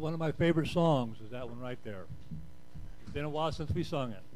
one of my favorite songs is that one right there. It's been a while since we sung it.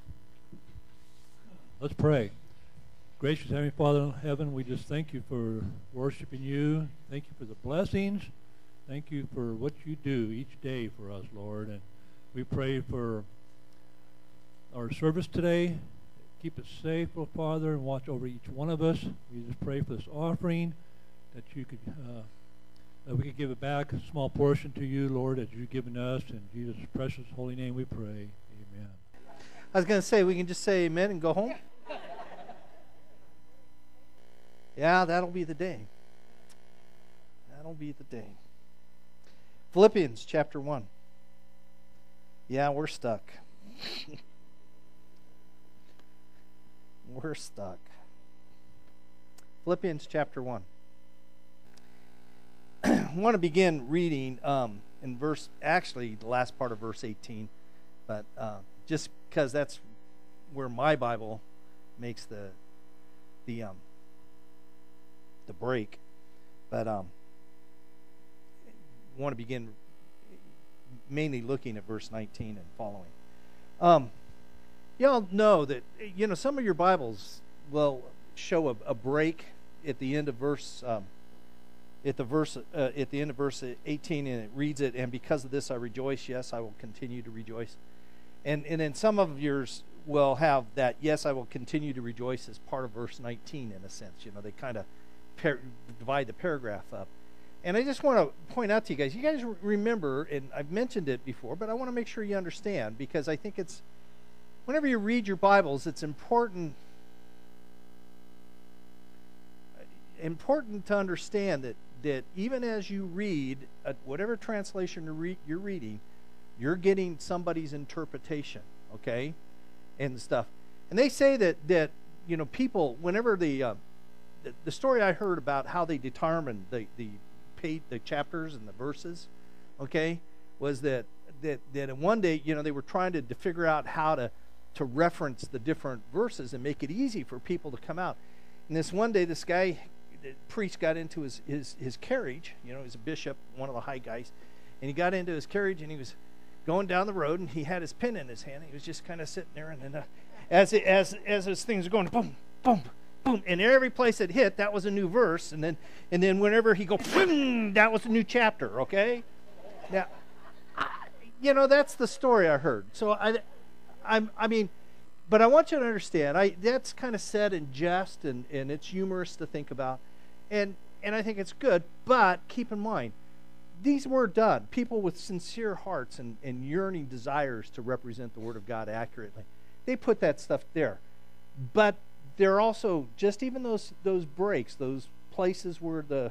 Let's pray. Gracious Heavenly Father in heaven, we just thank you for worshiping you. Thank you for the blessings. Thank you for what you do each day for us, Lord. And we pray for our service today. Keep it safe, oh Father, and watch over each one of us. We just pray for this offering, that you could, that we could give it back, a small portion to you, Lord, as you've given us. In Jesus' precious holy name we pray. Amen. I was going to say, we can just say amen and go home. Yeah, that'll be the day. That'll be the day. Philippians chapter 1. Yeah, we're stuck. We're stuck. Philippians chapter 1. I want to begin reading in the last part of verse 18, but just because that's where my Bible makes the break. But want to begin mainly looking at verse 19 and following. Y'all know that some of your Bibles will show a break at the end of verse at the end of verse 18, and it reads it, and because of this I rejoice, yes, I will continue to rejoice. And then some of yours will have that, yes, I will continue to rejoice, as part of verse 19 in a sense. They kind of divide the paragraph up. And I just want to point out to you guys remember, and I've mentioned it before, but I want to make sure you understand, because I think it's, whenever you read your Bibles, it's important to understand that even as you read whatever translation you're reading, you're getting somebody's interpretation, okay, and stuff. And they say that people, whenever the story I heard about how they determined the chapters and the verses, okay, was that one day, they were trying to figure out how to reference the different verses and make it easy for people to come out. And this one day, this guy, the priest, got into his carriage. He's a bishop, one of the high guys, and he got into his carriage and he was going down the road, and he had his pen in his hand. He was just kind of sitting there, and then as his things were going, boom, boom, boom, and every place it hit, that was a new verse, and then whenever he go, boom, that was a new chapter. Okay, now, that's the story I heard. So I mean, but I want you to understand, that's kind of said in jest, and it's humorous to think about, and I think it's good. But keep in mind, these were done. People with sincere hearts and yearning desires to represent the Word of God accurately, they put that stuff there. But there are also just even those breaks, those places where the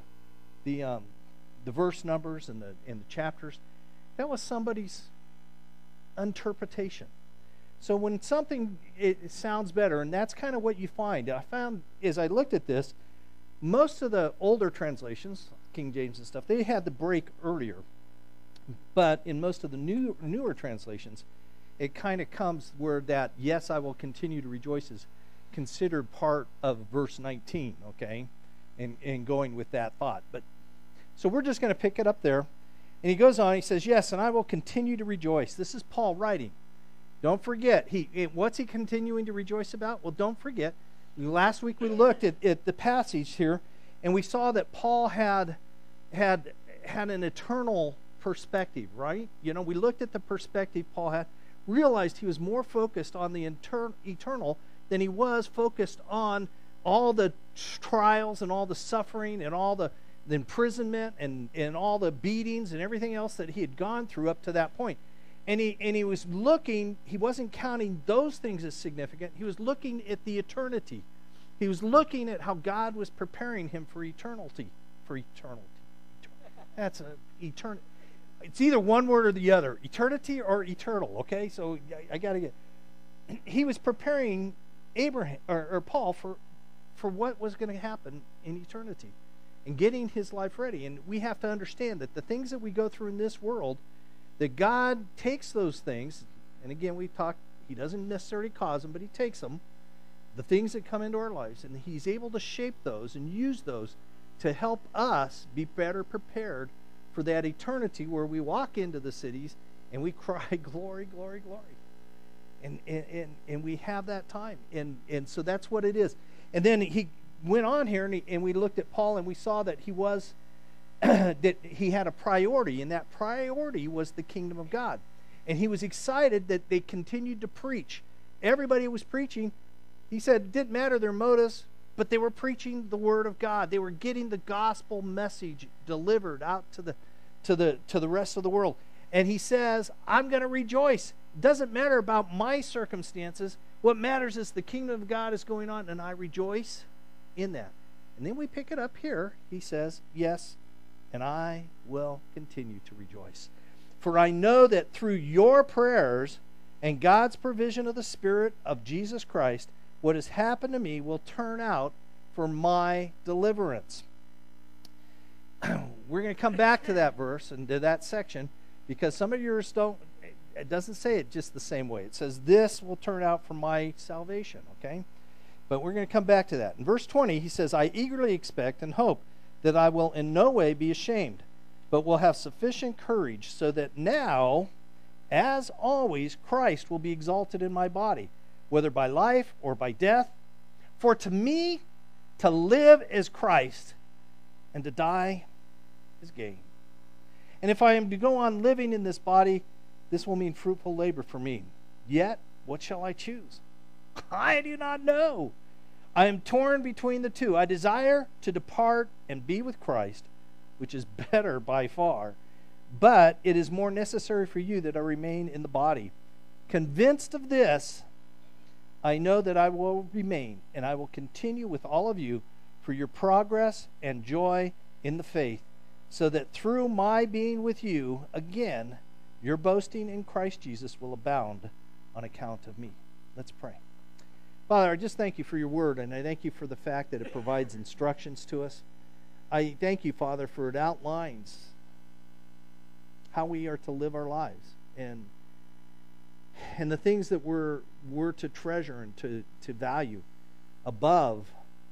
verse numbers and the chapters, that was somebody's interpretation. So when something it sounds better, and that's kind of what you find. I found as I looked at this, most of the older translations, King James and stuff, they had the break earlier. But in most of the newer translations, it kind of comes where that, yes, I will continue to rejoice, is considered part of verse 19, okay? And going with that thought. But so we're just going to pick it up there. And he goes on, he says, yes, and I will continue to rejoice. This is Paul writing. Don't forget, what's he continuing to rejoice about? Well, don't forget, last week we looked at the passage here, and we saw that Paul had an eternal perspective, right? We looked at the perspective Paul had, realized he was more focused on the eternal than he was focused on all the trials and all the suffering and all the imprisonment and all the beatings and everything else that he had gone through up to that point. And he was looking, he wasn't counting those things as significant. He was looking at the eternity. He was looking at how God was preparing him for eternity. That's an eternity. It's either one word or the other, eternity or eternal, okay? So I got to get... He was preparing Abraham or Paul for what was going to happen in eternity and getting his life ready. And we have to understand that the things that we go through in this world, that God takes those things, and again, we've talked, he doesn't necessarily cause them, but he takes them, the things that come into our lives, and he's able to shape those and use those to help us be better prepared for that eternity where we walk into the cities and we cry, glory, glory, glory. And we have that time. And so that's what it is. And then he went on here, and we looked at Paul, and we saw that he was that he had a priority, and that priority was the kingdom of God. And he was excited that they continued to preach. Everybody was preaching. He said it didn't matter their motives, but they were preaching the word of God. They were getting the gospel message delivered out to the rest of the world. And he says, I'm going to rejoice. It doesn't matter about my circumstances. What matters is the kingdom of God is going on, and I rejoice in that. And then we pick it up here. He says, yes, and I will continue to rejoice. For I know that through your prayers and God's provision of the Spirit of Jesus Christ, what has happened to me will turn out for my deliverance. We're going to come back to that verse and to that section, because some of yours don't, it doesn't say it just the same way. It says, this will turn out for my salvation, okay? But we're going to come back to that. In verse 20, he says, I eagerly expect and hope that I will in no way be ashamed, but will have sufficient courage, so that now, as always, Christ will be exalted in my body, whether by life or by death. For to me, to live is Christ, and to die is gain. And if I am to go on living in this body, this will mean fruitful labor for me. Yet, what shall I choose? I do not know. I am torn between the two. I desire to depart and be with Christ, which is better by far. But it is more necessary for you that I remain in the body. Convinced of this, I know that I will remain, and I will continue with all of you for your progress and joy in the faith, so that through my being with you again, your boasting in Christ Jesus will abound on account of me. Let's pray. Father, I just thank you for your word, and I thank you for the fact that it provides instructions to us. I thank you, Father, for it outlines how we are to live our lives, and the things that we're to treasure and to value above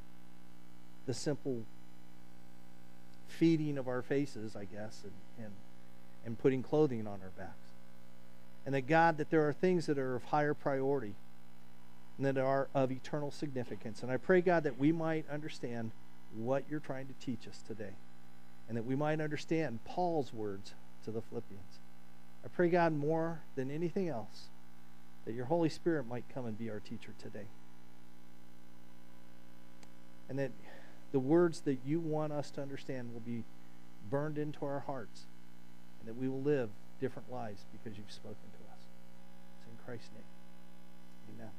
the simple feeding of our faces, I guess, and putting clothing on our backs. And that, God, that there are things that are of higher priority and that are of eternal significance. And I pray, God, that we might understand what you're trying to teach us today, and that we might understand Paul's words to the Philippians. I pray, God, more than anything else, that your Holy Spirit might come and be our teacher today. And that the words that you want us to understand will be burned into our hearts, and that we will live different lives because you've spoken to us. It's in Christ's name. Amen.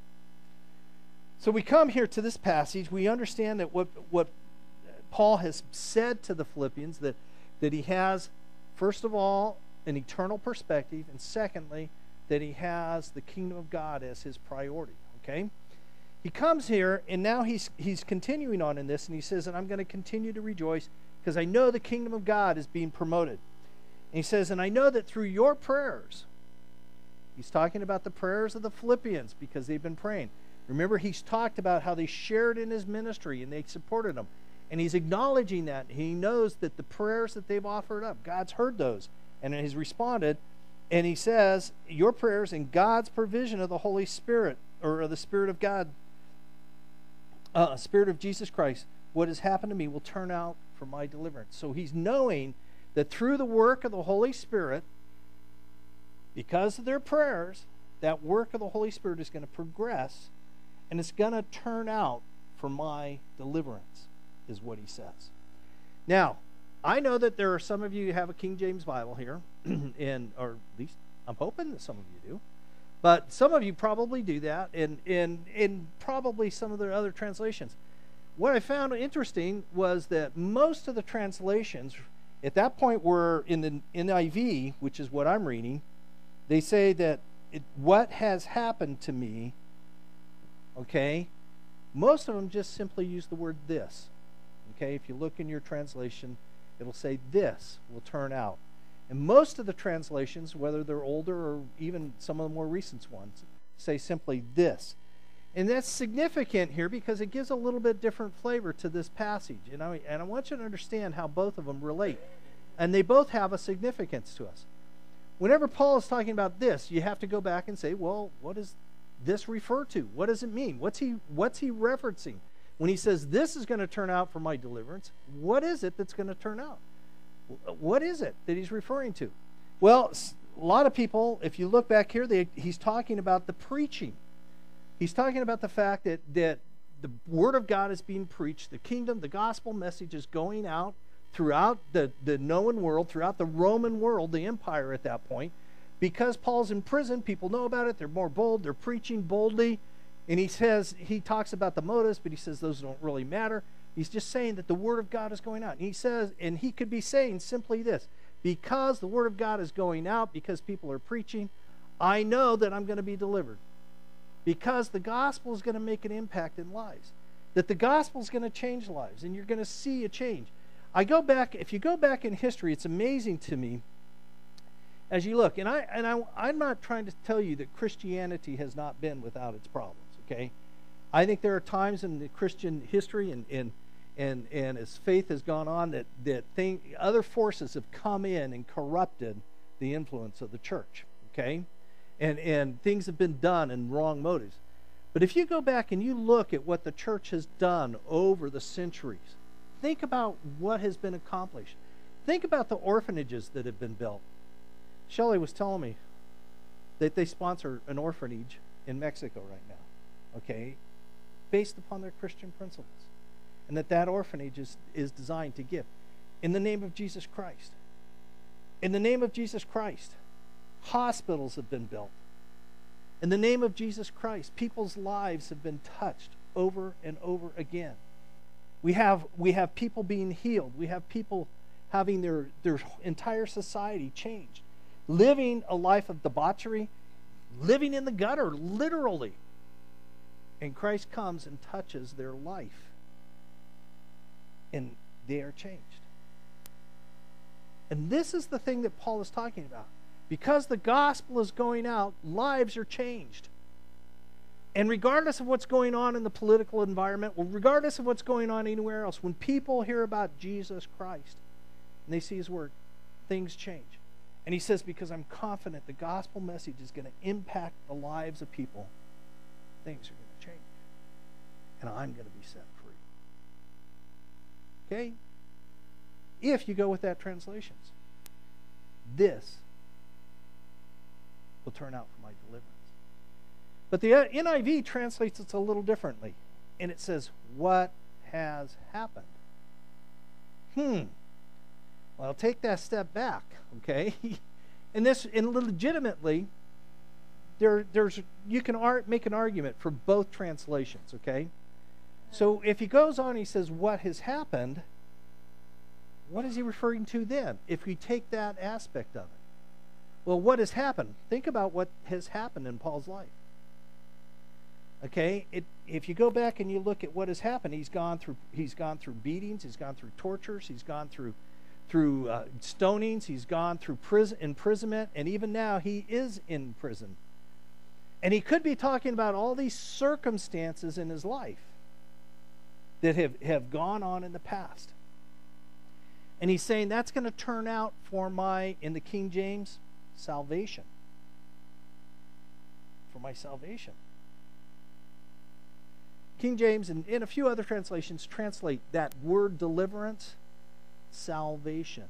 So we come here to this passage. We understand that what Paul has said to the Philippians, that he has, first of all, an eternal perspective, and secondly, that he has the kingdom of God as his priority. Okay? He comes here, and now he's continuing on in this, and he says, and I'm going to continue to rejoice because I know the kingdom of God is being promoted. And he says, and I know that through your prayers, he's talking about the prayers of the Philippians because they've been praying. Remember, he's talked about how they shared in his ministry and they supported him. And he's acknowledging that. He knows that the prayers that they've offered up, God's heard those. And he's responded. And he says, your prayers and God's provision of the Holy Spirit, or of the Spirit of God, Spirit of Jesus Christ, what has happened to me will turn out for my deliverance. So he's knowing that through the work of the Holy Spirit, because of their prayers, that work of the Holy Spirit is going to progress, and it's going to turn out for my deliverance, is what he says. Now, I know that there are some of you who have a King James Bible here, and or at least I'm hoping that some of you do. But some of you probably do that, and probably some of the other translations. What I found interesting was that most of the translations at that point were in the NIV, which is what I'm reading. They say that what has happened to me, okay, most of them just simply use the word this. Okay, if you look in your translation, it'll say this will turn out. And most of the translations, whether they're older or even some of the more recent ones, say simply this. And that's significant here because it gives a little bit different flavor to this passage. And I want you to understand how both of them relate. And they both have a significance to us. Whenever Paul is talking about this, you have to go back and say, well, what does this refer to? What does it mean? What's he referencing? When he says this is going to turn out for my deliverance, what is it that's going to turn out? What is it that he's referring to? Well, a lot of people, if you look back here, he's talking about the preaching. He's talking about the fact that the Word of God is being preached. The kingdom, the gospel message is going out throughout the known world, throughout the Roman world, the empire at that point. Because Paul's in prison, people know about it. They're more bold. They're preaching boldly. And he talks about the motives, but he says those don't really matter. He's just saying that the Word of God is going out. And he says, and he could be saying simply this: because the Word of God is going out, because people are preaching, I know that I'm going to be delivered. Because the gospel is going to make an impact in lives. That the gospel is going to change lives, and you're going to see a change. If you go back in history, it's amazing to me as you look. And I'm not trying to tell you that Christianity has not been without its problems, okay? I think there are times in the Christian history and as faith has gone on that other forces have come in and corrupted the influence of the church, okay? And things have been done in wrong motives. But if you go back and you look at what the church has done over the centuries, think about what has been accomplished. Think about the orphanages that have been built. Shelley was telling me that they sponsor an orphanage in Mexico right now, okay, based upon their Christian principles. And that orphanage is designed to give in the name of Jesus Christ. In the name of Jesus Christ, hospitals have been built. In the name of Jesus Christ, people's lives have been touched over and over again. We have people being healed. We have people having their entire society changed, living a life of debauchery, living in the gutter, literally. And Christ comes and touches their life, and they are changed. And this is the thing that Paul is talking about. Because the gospel is going out, lives are changed. And regardless of what's going on in the political environment, or regardless of what's going on anywhere else, when people hear about Jesus Christ and they see His Word, things change. And he says, because I'm confident the gospel message is going to impact the lives of people, things are going to change. And I'm going to be set free. Okay? If you go with that translations, this will turn out for my deliverance. But the NIV translates it a little differently. And it says, what has happened? Well, take that step back, okay? And legitimately, you can make an argument for both translations, okay? So if he goes on, he says, what has happened, what is he referring to then, if we take that aspect of it? Well, what has happened? Think about what has happened in Paul's life. Okay, if you go back and you look at what has happened, he's gone through beatings, he's gone through tortures, he's gone through stonings, he's gone through imprisonment, and even now he is in prison. And he could be talking about all these circumstances in his life that have gone on in the past. And he's saying that's going to turn out for in the King James, salvation. For my salvation. King James and a few other translations translate that word deliverance, salvation.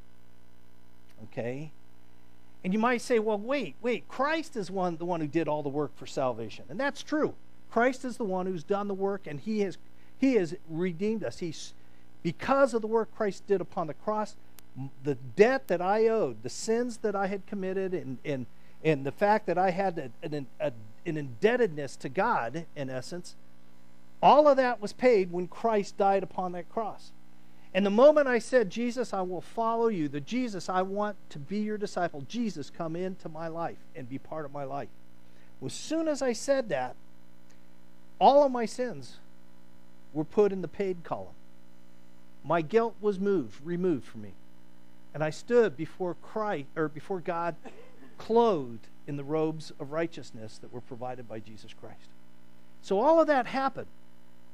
Okay? And you might say, well, wait, Christ is the one who did all the work for salvation. And that's true. Christ is the one who's done the work, and he has redeemed us. Because of the work Christ did upon the cross, the debt that I owed, the sins that I had committed, and the fact that I had an indebtedness to God, in essence, all of that was paid when Christ died upon that cross. And the moment I said, Jesus, I will follow you, the Jesus, I want to be your disciple, Jesus, come into my life and be part of my life. As soon as I said that, all of my sins were put in the paid column. My guilt was removed from me. And I stood before God, clothed in the robes of righteousness that were provided by Jesus Christ. So all of that happened.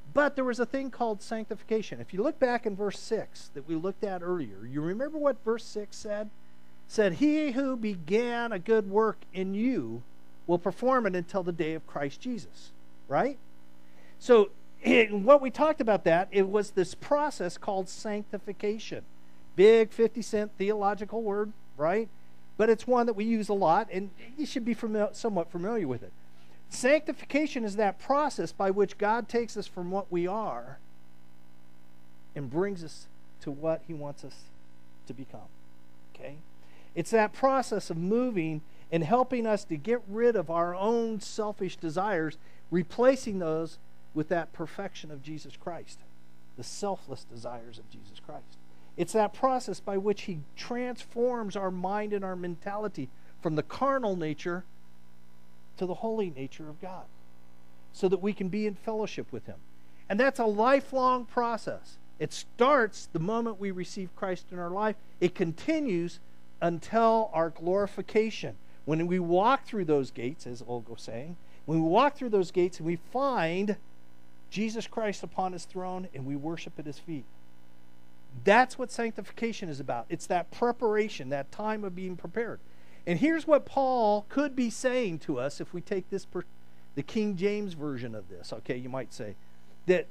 But there was a thing called sanctification. If you look back in verse 6 that we looked at earlier, you remember what verse 6 said? It said, he who began a good work in you will perform it until the day of Christ Jesus. Right? So what we talked about that, it was this process called sanctification. Big 50-cent theological word, right? But it's one that we use a lot, and you should be somewhat familiar with it. Sanctification is that process by which God takes us from what we are and brings us to what he wants us to become. Okay? It's that process of moving and helping us to get rid of our own selfish desires, replacing those with that perfection of Jesus Christ, the selfless desires of Jesus Christ. It's that process by which he transforms our mind and our mentality from the carnal nature to the holy nature of God, so that we can be in fellowship with him. And that's a lifelong process. It starts the moment we receive Christ in our life. It continues until our glorification. When we walk through those gates, as Olga was saying, when we walk through those gates and we find Jesus Christ upon his throne and we worship at his feet. That's what sanctification is about. It's that preparation, that time of being prepared. And here's what Paul could be saying to us if we take this, the King James version of this. Okay, you might say that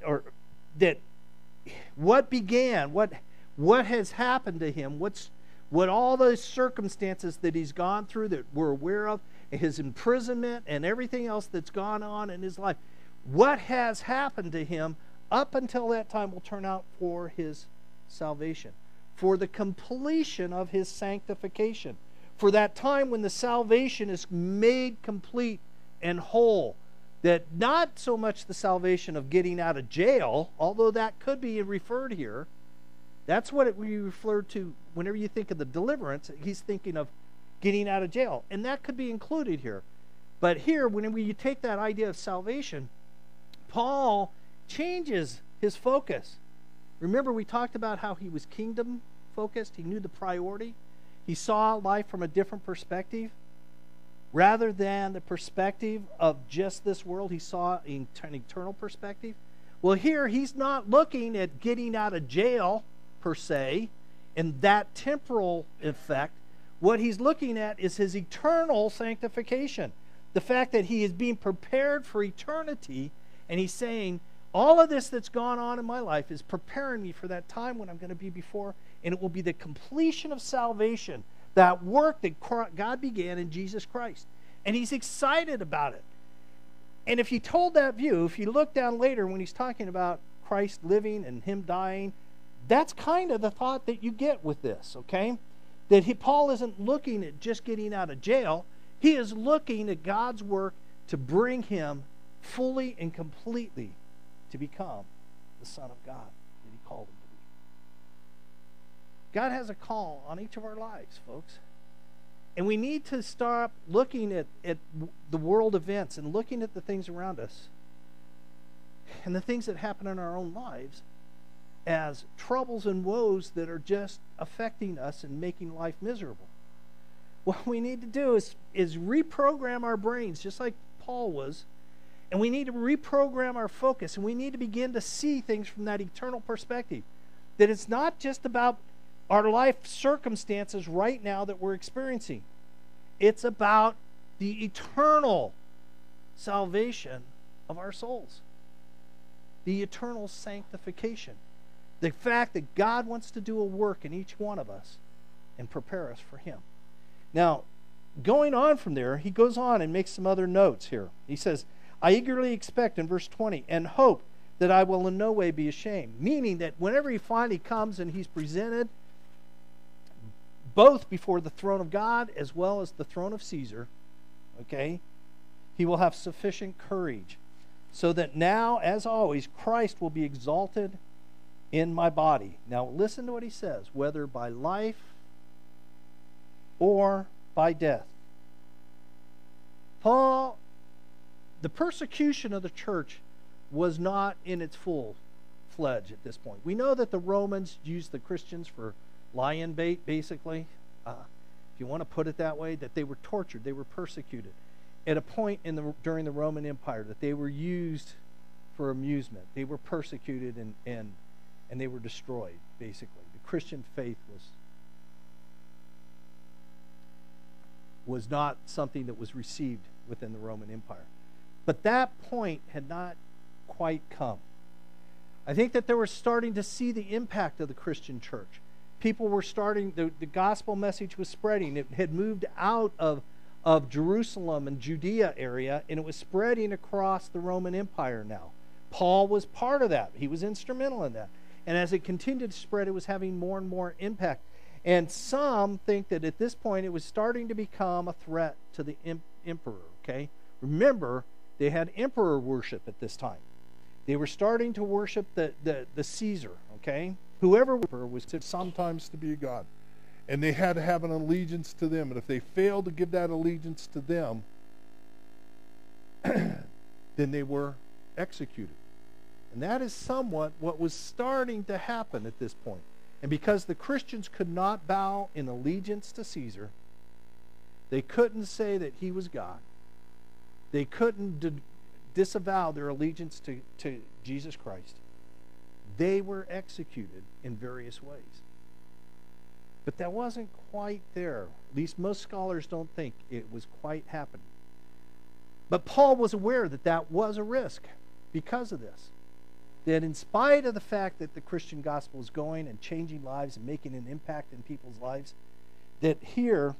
what began, what has happened to him, what all those circumstances that he's gone through that we're aware of, his imprisonment and everything else that's gone on in his life, what has happened to him up until that time will turn out for his salvation, for the completion of his sanctification, for that time when the salvation is made complete and whole. That not so much the salvation of getting out of jail, although that could be referred here. That's what we refer to whenever you think of the deliverance. He's thinking of getting out of jail, and that could be included here. But here, whenever you take that idea of salvation, Paul changes his focus. Remember, we talked about how he was kingdom focused. He knew the priority. He saw life from a different perspective. Rather than the perspective of just this world, he saw an eternal perspective. Well, here he's not looking at getting out of jail per se and that temporal effect. What he's looking at is his eternal sanctification. The fact that he is being prepared for eternity, and he's saying, all of this that's gone on in my life is preparing me for that time when I'm going to be before, and it will be the completion of salvation, that work that God began in Jesus Christ. And he's excited about it. And if you told that view, if you look down later when he's talking about Christ living and him dying, that's kind of the thought that you get with this, okay? That Paul isn't looking at just getting out of jail. He is looking at God's work to bring him fully and completely to become the Son of God that he called him to be. God has a call on each of our lives, folks. And we need to stop looking at the world events and looking at the things around us and the things that happen in our own lives as troubles and woes that are just affecting us and making life miserable. What we need to do is reprogram our brains, just like Paul was, and we need to reprogram our focus, and we need to begin to see things from that eternal perspective. That it's not just about our life circumstances right now that we're experiencing. It's about the eternal salvation of our souls. The eternal sanctification. The fact that God wants to do a work in each one of us and prepare us for him. Now, going on from there, he goes on and makes some other notes here. He says, I eagerly expect, in verse 20, and hope that I will in no way be ashamed. Meaning that whenever he finally comes and he's presented both before the throne of God as well as the throne of Caesar, okay, he will have sufficient courage so that now, as always, Christ will be exalted in my body. Now listen to what he says, whether by life or by death. Paul, the persecution of the church was not in its full fledged at this point. We know that the Romans used the Christians for lion bait, basically, if you want to put it that way, that they were tortured, they were persecuted at a point during the Roman Empire, that they were used for amusement. They were persecuted and they were destroyed, basically. The Christian faith was not something that was received within the Roman Empire. But that point had not quite come. I think that they were starting to see the impact of the Christian church. People were starting, the gospel message was spreading. It had moved out of Jerusalem and Judea area, and it was spreading across the Roman Empire now. Paul was part of that. He was instrumental in that. And as it continued to spread, it was having more and more impact. And some think that at this point it was starting to become a threat to the emperor, okay? Remember, they had emperor worship at this time. They were starting to worship the Caesar, okay? Whoever was sometimes to be a god. And they had to have an allegiance to them. And if they failed to give that allegiance to them, then they were executed. And that is somewhat what was starting to happen at this point. And because the Christians could not bow in allegiance to Caesar, they couldn't say that he was God. They couldn't disavow their allegiance to Jesus Christ. They were executed in various ways. But that wasn't quite there. At least most scholars don't think it was quite happening. But Paul was aware that that was a risk because of this. That in spite of the fact that the Christian gospel is going and changing lives and making an impact in people's lives, that here,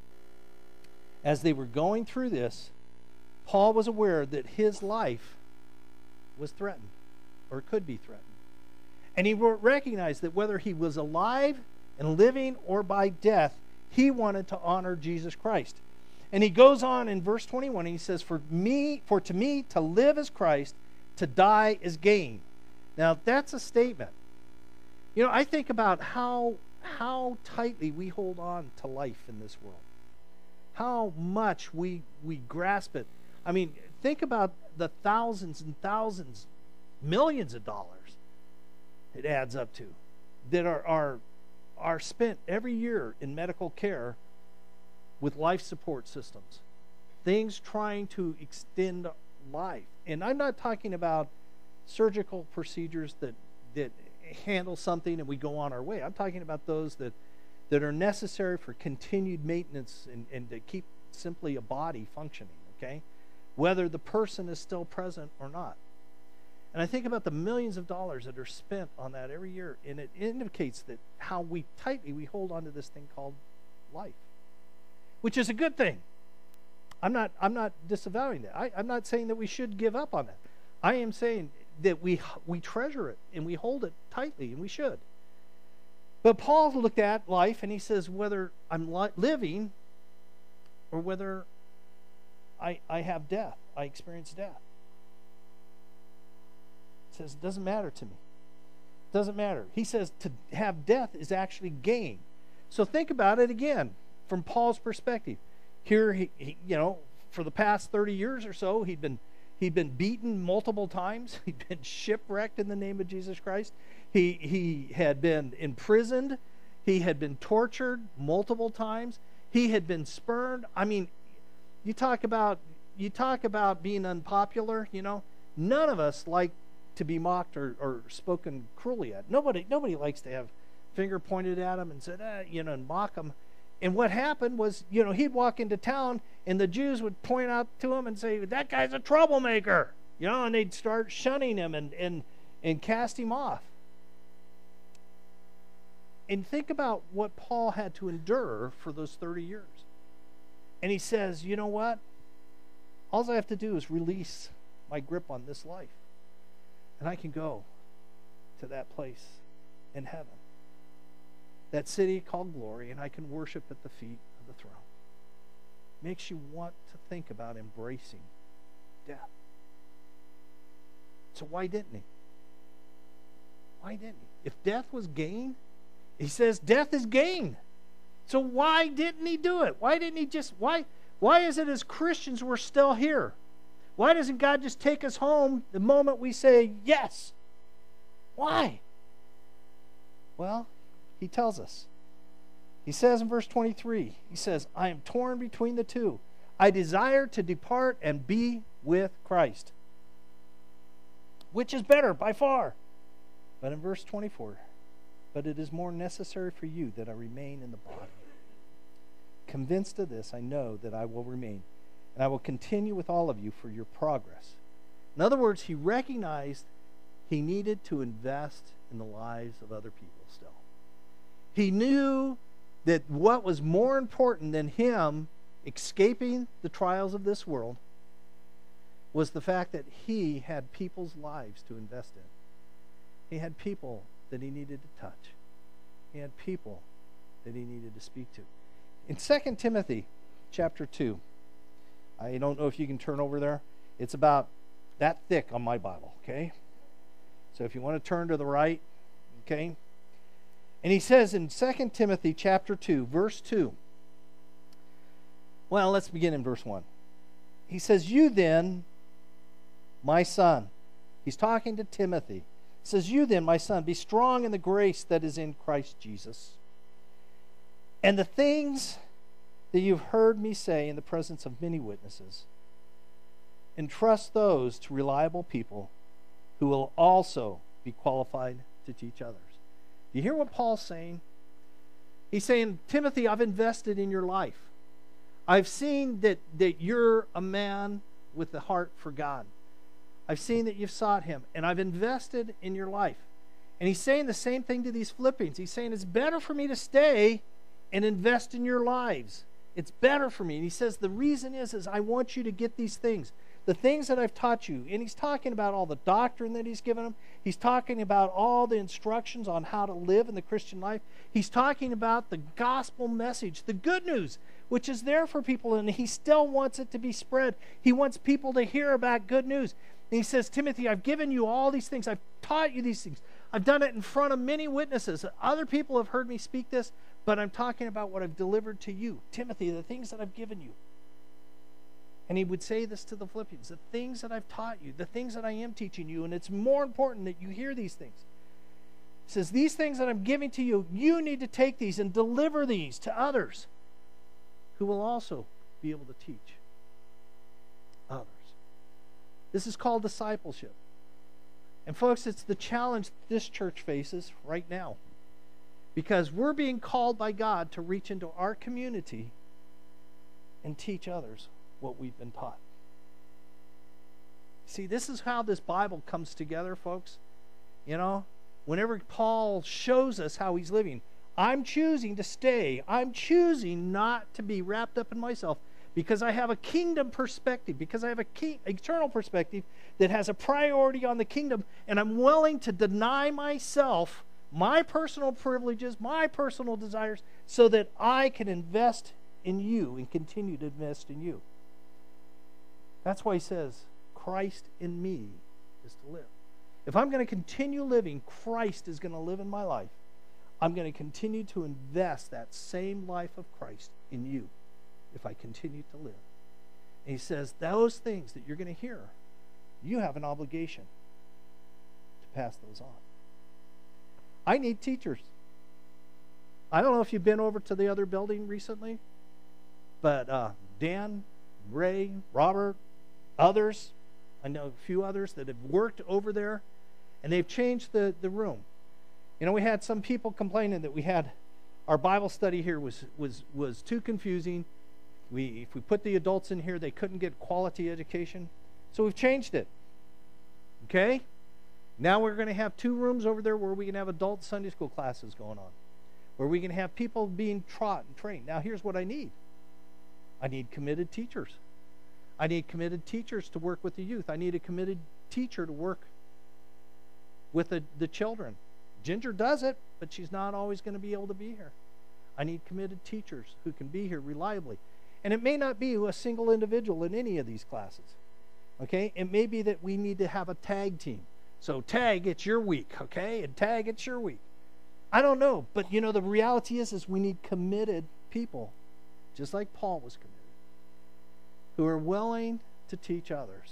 as they were going through this, Paul was aware that his life was threatened, or could be threatened. And he recognized that whether he was alive and living or by death, he wanted to honor Jesus Christ. And he goes on in verse 21, and he says, For to me to live is Christ, to die is gain. Now, that's a statement. You know, I think about how tightly we hold on to life in this world. How much we grasp it. I mean, think about the thousands and thousands, millions of dollars it adds up to that are spent every year in medical care with life support systems. Things trying to extend life. And I'm not talking about surgical procedures that handle something and we go on our way. I'm talking about those that are necessary for continued maintenance and to keep simply a body functioning, okay? Whether the person is still present or not. And I think about the millions of dollars that are spent on that every year, and it indicates that how tightly we hold on to this thing called life, which is a good thing. I'm not disavowing that. I'm not saying that we should give up on that. I am saying that we treasure it and we hold it tightly, and we should. But Paul looked at life and he says, whether I'm living or whether I have death, I experience death. He says, it doesn't matter to me. It doesn't matter. He says to have death is actually gain. So think about it again from Paul's perspective. Here, he for the past 30 years or so, he'd been beaten multiple times. He'd been shipwrecked in the name of Jesus Christ. He had been imprisoned. He had been tortured multiple times. He had been spurned. I mean, you talk about being unpopular, none of us like to be mocked or spoken cruelly at. Nobody likes to have finger pointed at him and said, and mock him. And what happened was, he'd walk into town and the Jews would point out to him and say, that guy's a troublemaker, and they'd start shunning him and cast him off. And think about what Paul had to endure for those 30 years. And he says, you know what? All I have to do is release my grip on this life. And I can go to that place in heaven. That city called glory, and I can worship at the feet of the throne. Makes you want to think about embracing death. So why didn't he? Why didn't he? If death was gain, he says death is gain. So why didn't he do it? Why didn't he why is it as Christians we're still here? Why doesn't God just take us home the moment we say yes? Why? Well, he tells us. He says in verse 23, he says, I am torn between the two. I desire to depart and be with Christ. which is better by far. But in verse 24, but it is more necessary for you that I remain in the body. Convinced of this, I know that I will remain, and I will continue with all of you for your progress. In other words, he recognized he needed to invest in the lives of other people still. He knew that what was more important than him escaping the trials of this world was the fact that he had people's lives to invest in. He had people that he needed to touch. He had people that he needed to speak to. In 2 Timothy chapter 2, I don't know if you can turn over there. It's about that thick on my Bible, okay? So if you want to turn to the right, okay? And he says in 2 Timothy chapter 2, verse 2. Well, let's begin in verse 1. He says, you then, my son. He's talking to Timothy. He says, you then, my son, be strong in the grace that is in Christ Jesus. And the things that you've heard me say in the presence of many witnesses, entrust those to reliable people who will also be qualified to teach others. You hear what Paul's saying? He's saying, Timothy, I've invested in your life. I've seen that you're a man with the heart for God. I've seen that you've sought him, and I've invested in your life. And he's saying the same thing to these Philippians. He's saying, it's better for me to stay and invest in your lives. It's better for me. And he says, the reason is I want you to get these things. The things that I've taught you. And he's talking about all the doctrine that he's given them. He's talking about all the instructions on how to live in the Christian life. He's talking about the gospel message, the good news, which is there for people, and he still wants it to be spread. He wants people to hear about good news. And he says, Timothy, I've given you all these things. I've taught you these things. I've done it in front of many witnesses. Other people have heard me speak this, but I'm talking about what I've delivered to you. Timothy, the things that I've given you. And he would say this to the Philippians, the things that I've taught you, the things that I am teaching you, and it's more important that you hear these things. He says, these things that I'm giving to you, you need to take these and deliver these to others who will also be able to teach others. This is called discipleship. And folks, it's the challenge this church faces right now. Because we're being called by God to reach into our community and teach others what we've been taught. See, this is how this Bible comes together, folks. You know, whenever Paul shows us how he's living, I'm choosing to stay. I'm choosing not to be wrapped up in myself because I have a kingdom perspective, because I have a eternal perspective that has a priority on the kingdom, and I'm willing to deny myself my personal privileges, my personal desires, so that I can invest in you and continue to invest in you. That's why he says, Christ in me is to live. If I'm going to continue living, Christ is going to live in my life. I'm going to continue to invest that same life of Christ in you if I continue to live. And he says, those things that you're going to hear, you have an obligation to pass those on. I need teachers. I don't know if you've been over to the other building recently, but Dan, Ray, Robert, others, I know a few others that have worked over there, and they've changed the room. You know, we had some people complaining that we had our Bible study here was too confusing. If we put the adults in here, they couldn't get quality education. So we've changed it. Okay? Now we're going to have 2 rooms over there where we can have adult Sunday school classes going on, where we can have people being taught and trained. Now here's what I need. I need committed teachers. I need committed teachers to work with the youth. I need a committed teacher to work with the children. Ginger does it, but she's not always going to be able to be here. I need committed teachers who can be here reliably. And it may not be a single individual in any of these classes. Okay? It may be that we need to have a tag team. So tag, it's your week, okay? And tag, it's your week. I don't know, but you know, the reality is we need committed people, just like Paul was committed, who are willing to teach others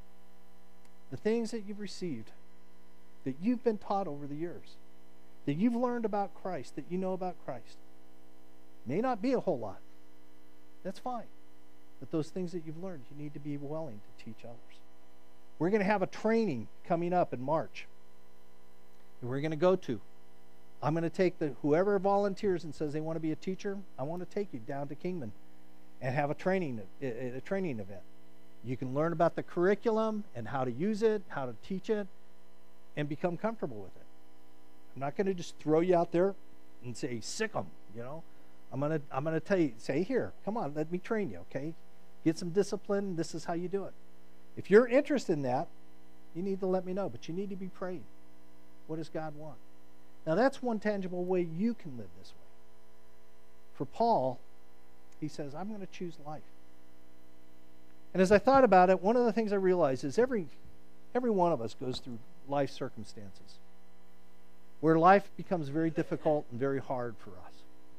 the things that you've received, that you've been taught over the years, that you've learned about Christ, that you know about Christ. May not be a whole lot. That's fine. But those things that you've learned, you need to be willing to teach others. We're going to have a training coming up in March that we're going to go to. I'm going to take whoever volunteers and says they want to be a teacher, I want to take you down to Kingman and have a training event. You can learn about the curriculum and how to use it, how to teach it, and become comfortable with it. I'm not going to just throw you out there and say, sick 'em, you know. I'm going to tell you, say, here, come on, let me train you, okay? Get some discipline. This is how you do it. If you're interested in that, you need to let me know, but you need to be praying. What does God want? Now, that's one tangible way you can live this way. For Paul, he says, I'm going to choose life. And as I thought about it, one of the things I realized is every one of us goes through life circumstances where life becomes very difficult and very hard for us.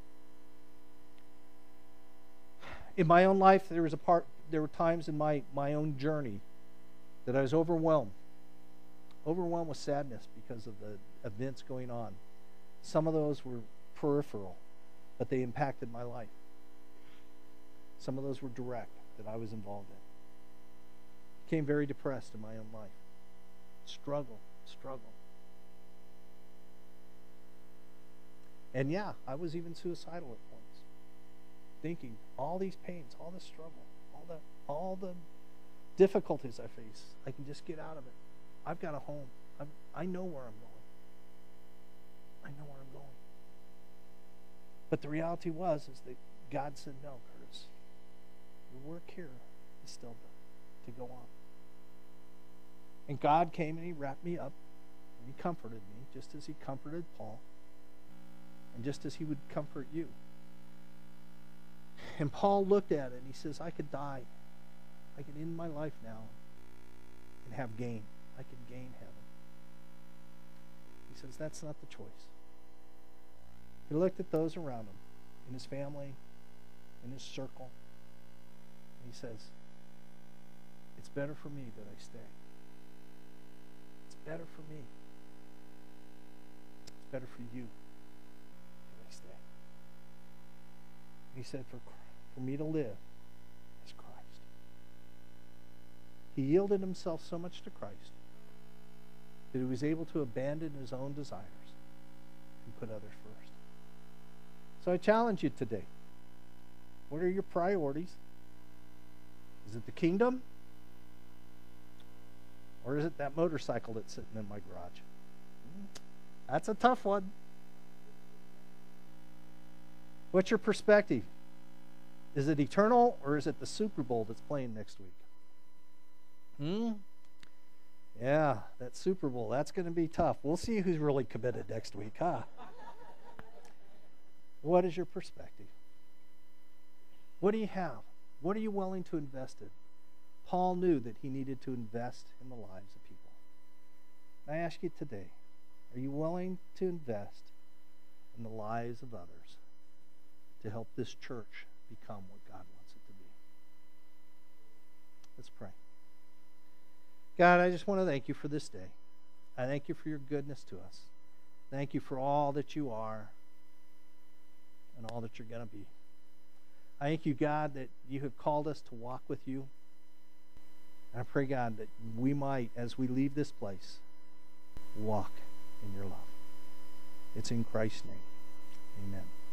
In my own life, there were times in my own journey that I was overwhelmed with sadness because of the events going on. Some of those were peripheral, but they impacted my life. Some of those were direct that I was involved in. Became very depressed in my own life. Struggle. And yeah, I was even suicidal at points. Thinking all these pains, all this struggle, all the difficulties I face, I can just get out of it. I've got a home. I know where I'm going. But the reality is that God said, no, Curtis, your work here is still to go on. And God came and he wrapped me up and he comforted me just as he comforted Paul and just as he would comfort you. And Paul looked at it and he says, I could die. I could end my life now and have gain. I could gain heaven. He says, that's not the choice. He looked at those around him, in his family, in his circle, and he says, it's better for me that I stay. It's better for me. It's better for you that I stay. He said, for me to live is Christ. He yielded himself so much to Christ that he was able to abandon his own desires and put others first. So I challenge you today. What are your priorities? Is it the kingdom? Or is it that motorcycle that's sitting in my garage? That's a tough one. What's your perspective? Is it eternal or is it the Super Bowl that's playing next week? Yeah, that Super Bowl, that's going to be tough. We'll see who's really committed next week, huh? What is your perspective? What do you have? What are you willing to invest in? Paul knew that he needed to invest in the lives of people. I ask you today, are you willing to invest in the lives of others to help this church become what God wants it to be? Let's pray. God, I just want to thank you for this day. I thank you for your goodness to us. Thank you for all that you are and all that you're going to be. I thank you, God, that you have called us to walk with you. And I pray, God, that we might, as we leave this place, walk in your love. It's in Christ's name. Amen.